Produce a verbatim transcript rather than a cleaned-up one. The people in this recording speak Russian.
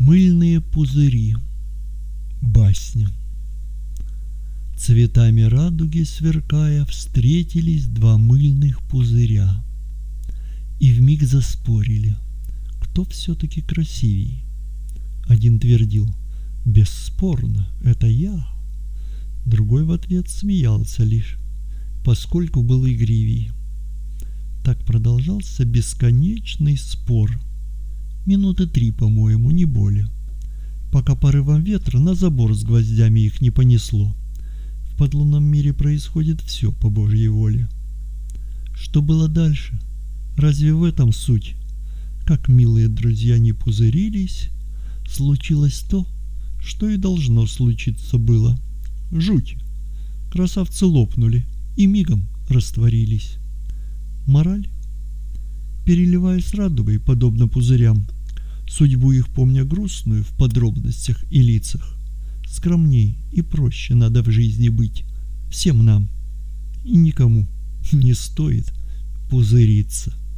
Мыльные пузыри. Басня. Цветами радуги сверкая, встретились два мыльных пузыря и вмиг заспорили, кто все-таки красивей. Один твердил: бесспорно, это я. Другой в ответ смеялся лишь, поскольку был игривей. Так продолжался бесконечный спор. Минуты три, по-моему, не более, пока порывом ветра на забор с гвоздями их не понесло. В подлунном мире происходит все по Божьей воле. Что было дальше? Разве в этом суть? Как милые друзья не пузырились, случилось то, что и должно случиться было. Жуть! Красавцы лопнули и мигом растворились. Мораль? Переливаясь радугой, подобно пузырям, судьбу их помня грустную в подробностях и лицах, скромней и проще надо в жизни быть всем нам, и никому не стоит пузыриться.